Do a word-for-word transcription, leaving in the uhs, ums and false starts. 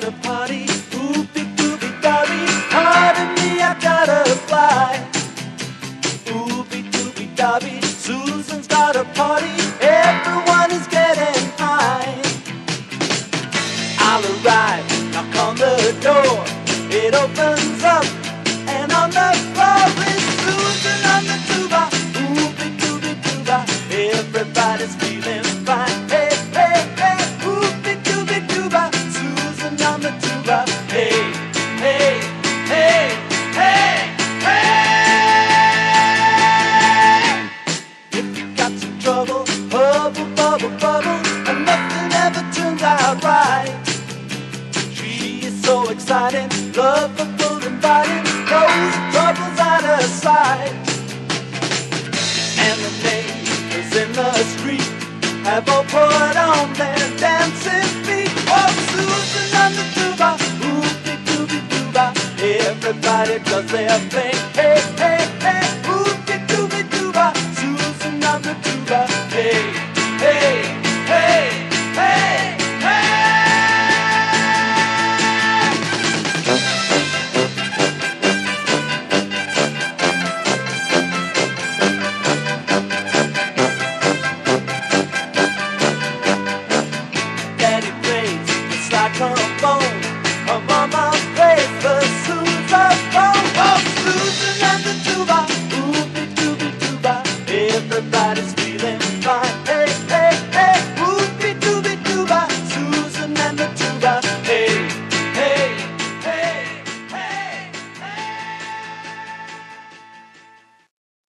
a party. Oopie doopie dobby, pardon me, I gotta fly. Oopie doopie dobby, Susan's got a party. Everyone is getting high. I'll arrive, knock on the door. It opens up, and on the floor is Susan on the tuba. Oopie doopie tuba, everybody's feeling fine. Hey, hey, hey, oopie doopie tuba, Susan on the tuba. Hey, hey, hey, hey, hey. If you got some trouble, bubble, bubble, bubble, and nothing ever turns out right. She is so exciting, lovable, inviting, knows trouble's out of sight. And the neighbors in the street have all put on their dancing feet. Oh, Susan on the tuba, oopie doopie tuba, everybody does their thing. Hey, hey.